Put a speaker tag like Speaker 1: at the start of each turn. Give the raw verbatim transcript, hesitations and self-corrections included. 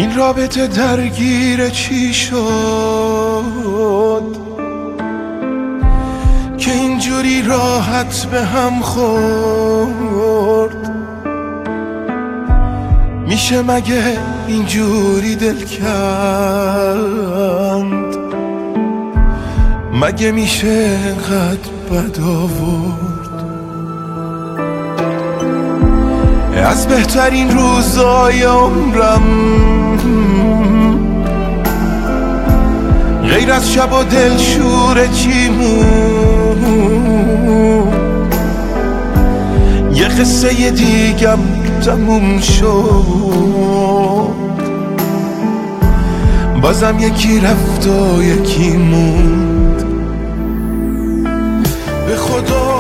Speaker 1: این رابطه درگیر چی شد که اینجوری راحت به هم خورد؟ میشه مگه اینجوری دل کند؟ مگه میشه اینقدر بد آورد؟ از بهترین روزای عمرم غیر از شب و دلشور چی مون؟ یه قصه دیگم تموم شد، بازم یکی رفت و یکی موند. به خدا